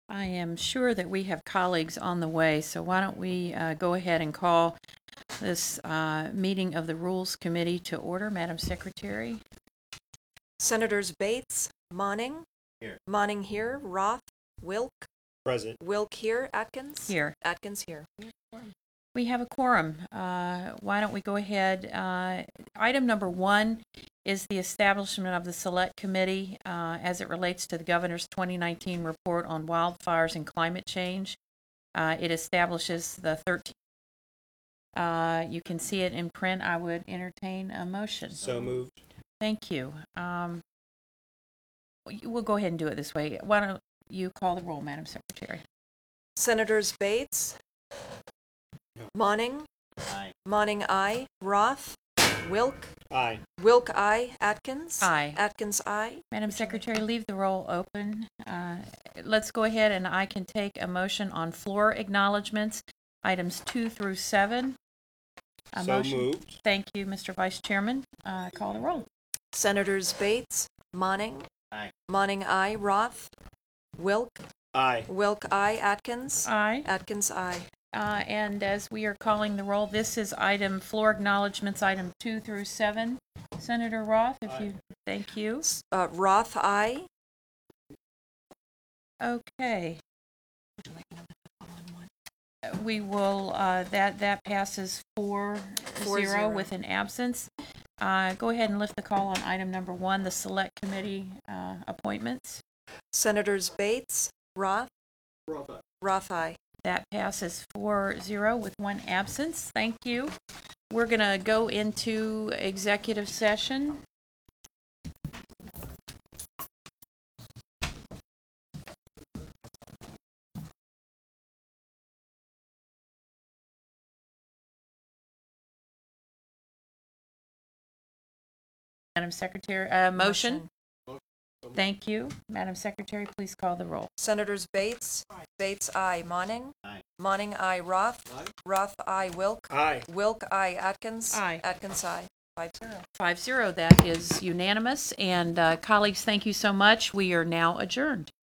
I am sure that we have colleagues on the way, so why don't we go ahead and call this meeting of the Rules Committee to order. Madam Secretary? Senators Bates, Monning. Here. Monning here. Roth, Wilk. Present. Wilk here. Atkins. Here. Atkins here. We have a quorum. Why don't we go ahead? Item number 1 is the establishment of the Select Committee as it relates to the Governor's 2019 report on wildfires and climate change. It establishes the 13. You can see it in print. I would entertain a motion. So moved. Thank you. We'll go ahead and do it this way. Why don't you call the roll, Madam Secretary? Senators Bates, Monning. Aye. Monning aye. Roth, Wilk. Aye. Wilk aye. Atkins. Aye. Atkins aye. Madam Secretary, leave the roll open. Let's go ahead and I can take a motion on floor acknowledgements, items 2 through 7. A So motion. moved. Thank you, Mr. Vice Chairman. Call the roll. Senators Bates, Monning. Aye. Monning aye. Roth, Wilk. Aye. Wilk aye. Atkins. Aye. Atkins aye. And as we are calling the roll, this is item floor acknowledgements, item 2 through 7. Senator Roth, if you, thank you. Roth aye. Okay. We will, that passes 4-0 4-0. with an absence. Go ahead and lift the call on item number 1, the Select Committee appointments. Senators Bates, Roth. Roth aye. That passes 4-0 with 1 absence. Thank you. We're going to go into executive session. Madam Secretary, motion. Thank you. Madam Secretary, please call the roll. Senators Bates. Bates aye. Monning. Aye. Monning aye. Roth. Roth aye. Wilk. Aye. Wilk aye. Atkins. Aye. Atkins aye. 5-0. 5-0, that is unanimous. And colleagues, thank you so much. We are now adjourned.